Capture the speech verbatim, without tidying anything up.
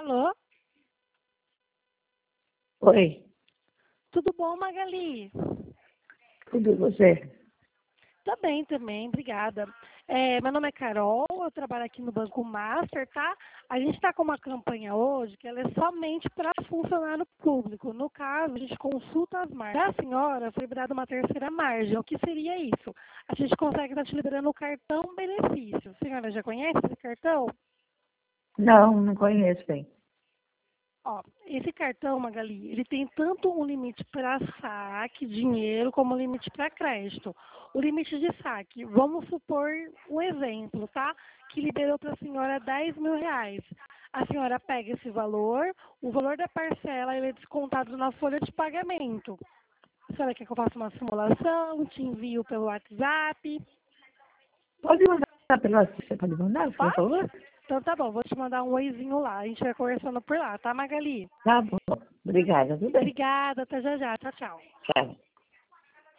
Alô? Oi, Tudo bom, Magali? tudo e você? Tá bem também, obrigada. É, meu nome é Carol, eu trabalho aqui no Banco Master, tá? A gente está com uma campanha hoje que ela é somente para funcionário público. No caso, a gente consulta as margens. A senhora foi liberada uma terceira margem. O que seria isso? A gente consegue estar te liberando o cartão benefício. A senhora já conhece esse cartão? Não, não conheço bem. Ó, esse cartão, Magali, ele tem tanto um limite para saque, dinheiro, como um limite para crédito. O limite de saque, vamos supor um exemplo, tá? Que liberou para a senhora dez mil reais. A senhora pega esse valor, o valor da parcela ele é descontado na folha de pagamento. A senhora quer que eu faça uma simulação, te envio pelo WhatsApp? Pode mandar pela você pode mandar, por Pode? favor? Então tá bom, vou te mandar um oizinho lá. A gente vai conversando por lá, tá, Magali? Tá bom. Obrigada, tudo bem. Obrigada, até já já. Tchau, tchau. Tchau.